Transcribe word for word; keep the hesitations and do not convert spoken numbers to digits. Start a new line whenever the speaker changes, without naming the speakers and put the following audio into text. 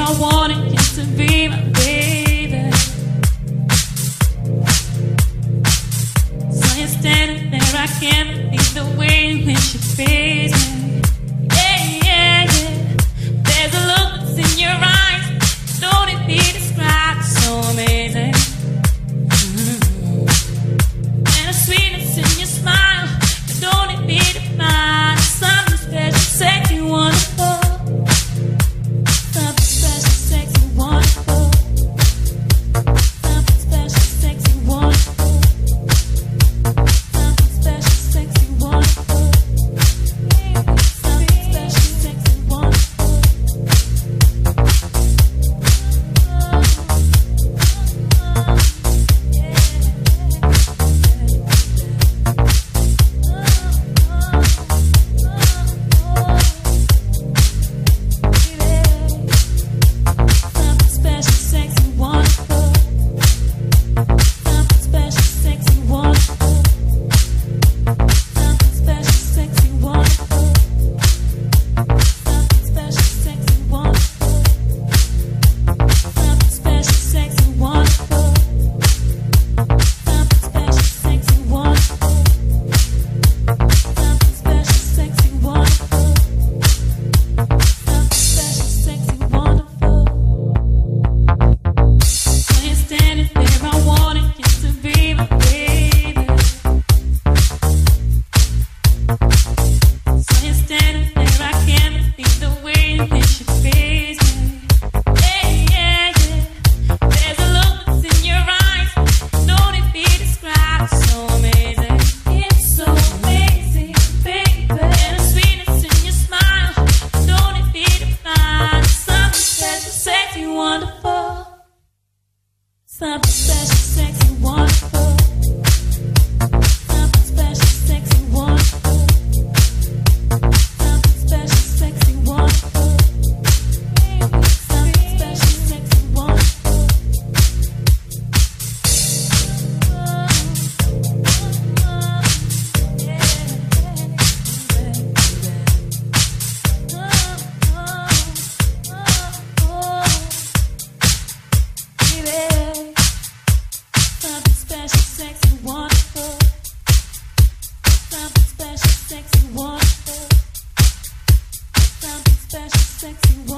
I wanted you to be my baby. So you're standing there, I can't believe the way in which you face me. Yeah, yeah, yeah. There's a look that's in your eyes, don't it be described? So amazing. Mm-hmm. And a sweetness in your smile, don't it be defined? Something special, sexy, wonderful. Something special, sexy, wonderful. Something special, sexy, wonderful. Something special, sexy, wonderful. Something special, sexy, wonderful. Something special, sexy, wonderful. Something special, sexy, wonderful. Something special, sexy, wonderful. Something special, sexy, wonderful. Oh, oh, yeah, oh, oh, oh, baby. Something special, sexy, wonderful. Something special, sexy, wonderful. Something special, sexy, wonderful.